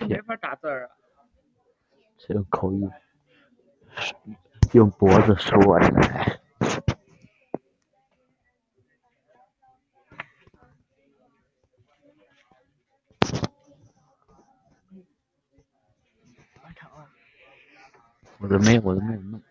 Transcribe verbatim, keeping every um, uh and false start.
没法打字儿啊。 这用口语，用脖子说的。 完成了。 我都没，我都没有弄。